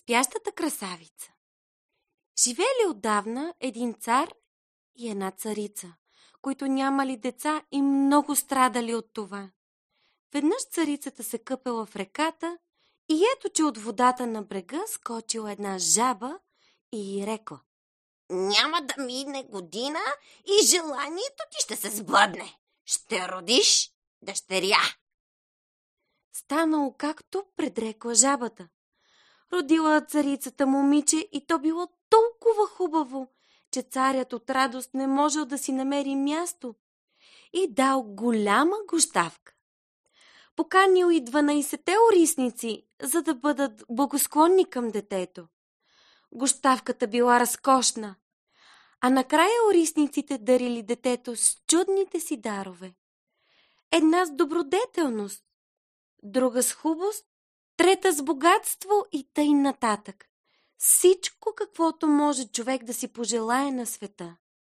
Спящата красавица. Живели отдавна един цар и една царица, които нямали деца и много страдали от това. Веднъж царицата се къпела в реката и ето, че от водата на брега скочила една жаба и й рекла: Няма да мине година и желанието ти ще се сбъдне. Ще родиш дъщеря. Станало както предрекла жабата. Родила царицата момиче и то било толкова хубаво, че царят от радост не можел да си намери място и дал голяма гощавка. Поканил и 12-те орисници, за да бъдат благосклонни към детето. Гощавката била разкошна, а накрая орисниците дарили детето с чудните си дарове. Една с добродетелност, друга с хубост, трета с богатство и тъй нататък. Всичко, каквото може човек да си пожелае на света.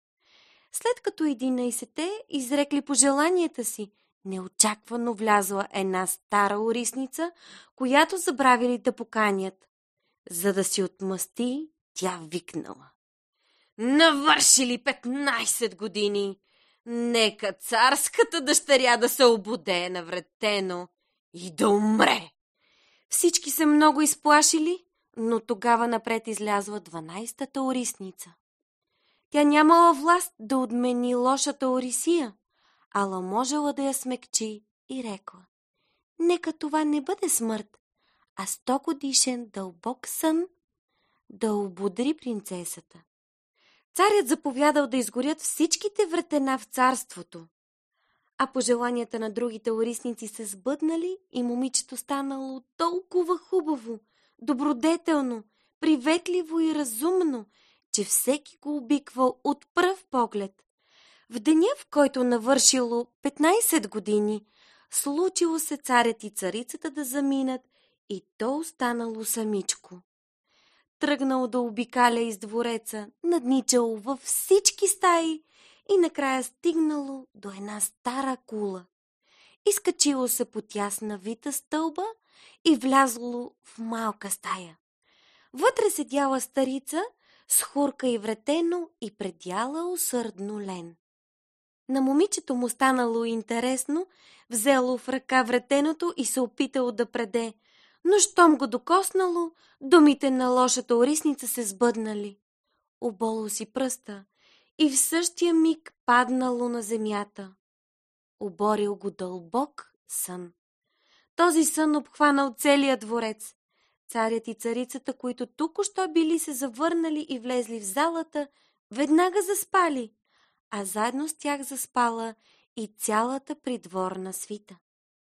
След като 11-те изрекли пожеланията си, неочаквано влязла една стара орисница, която забравили да поканят. За да си отмъсти, тя викнала: Навършили 15 години, нека царската дъщеря да се обуде навретено и да умре. Всички се много изплашили, но тогава напред излязла 12-та орисница. Тя нямала власт да отмени лошата орисия, ала можела да я смекчи и рекла: нека това не бъде смърт, а 100-годишен дълбок сън да ободри принцесата. Царят заповядал да изгорят всичките вратена в царството, а пожеланията на другите орисници се сбъднали и момичето станало толкова хубаво, добродетелно, приветливо и разумно, че всеки го обиквал от пръв поглед. В деня, в който навършило 15 години, случило се царят и царицата да заминат и то останало самичко. Тръгнало да обикаля из двореца, надничало във всички стаи и накрая стигнало до една стара кула. Изкачило се по тясна вита стълба и влязло в малка стая. Вътре седяла старица с хурка и вретено и предяла усърдно лен. На момичето му станало интересно, взело в ръка вретеното и се опитало да преде, но щом го докоснало, думите на лошата орисница се сбъднали. Оболо си пръста и в същия миг паднало на земята. Оборил го дълбок сън. Този сън обхванал целия дворец. Царят и царицата, които току-що били се завърнали и влезли в залата, веднага заспали, а заедно с тях заспала и цялата придворна свита.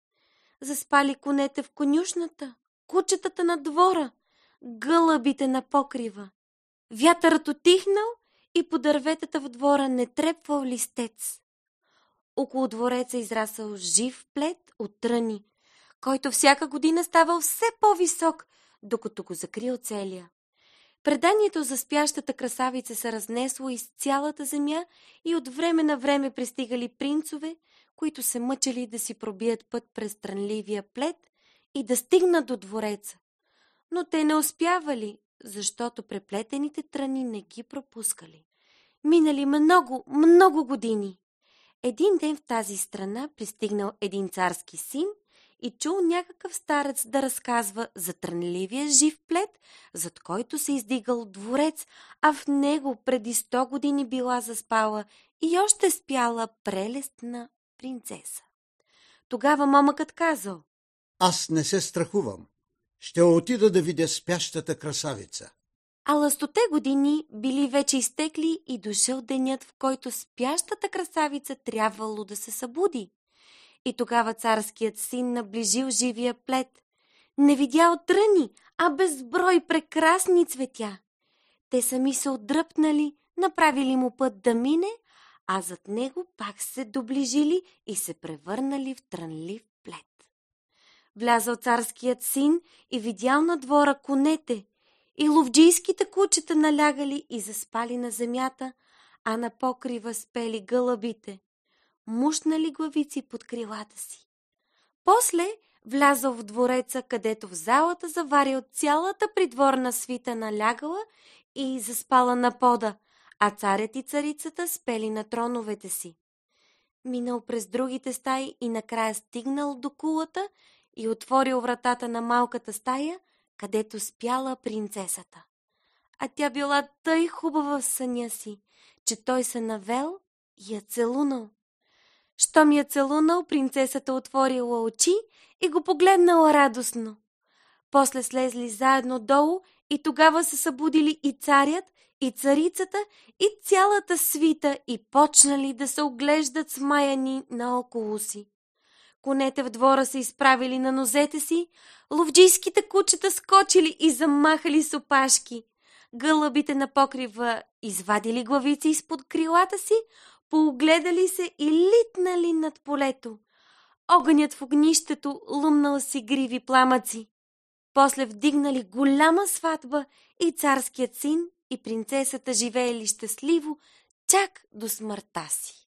Заспали конете в конюшната, кучетата на двора, гълъбите на покрива. Вятърът отихнал и по дърветата в двора не трепвал листец. Около двореца израсъл жив плет от тръни, който всяка година ставал все по-висок, докато го закрил целия. Преданието за спящата красавица се разнесло из цялата земя и от време на време пристигали принцове, които се мъчили да си пробият път през трънливия плет и да стигнат до двореца. Но те не успявали, защото преплетените тръни не ги пропускали. Минали много, много години. Един ден в тази страна пристигнал един царски син и чул някакъв старец да разказва за трънливия жив плет, зад който се издигал дворец, а в него преди 100 години била заспала и още спяла прелестна принцеса. Тогава момъкът казал: Аз не се страхувам. Ще отида да видя спящата красавица. Ала 100-те години били вече изтекли и дошъл денят, в който спящата красавица трябвало да се събуди. И тогава царският син наближил живия плет. Не видял тръни, а безброй прекрасни цветя. Те сами се отдръпнали, направили му път да мине, а зад него пак се доближили и се превърнали в трънлив плет. Влязъл царският син и видял на двора конете, и ловджийските кучета налягали и заспали на земята, а на покрива спели гълъбите, мушнали главици под крилата си. После Влязъл в двореца, където в залата заварил цялата придворна свита налягала и заспала на пода, а царят и царицата спели на троновете си. Минал през другите стаи и накрая стигнал до кулата и отворил вратата на малката стая, където спяла принцесата. А тя била тъй хубава в съня си, че той се навел и я целунал. Щом я целунал, принцесата отворила очи и го погледнала радостно. После слезли заедно долу и тогава се събудили и царят, и царицата, и цялата свита и почнали да се оглеждат смаяни наоколо си. Конете в двора се изправили на нозете си, ловджийските кучета скочили и замахали с опашки. Гълъбите на покрива извадили главици изпод крилата си, поогледали се и литнали над полето. Огънят в огнището лумнал си гриви пламъци. После вдигнали голяма сватба и царският син и принцесата живеели щастливо чак до смъртта си.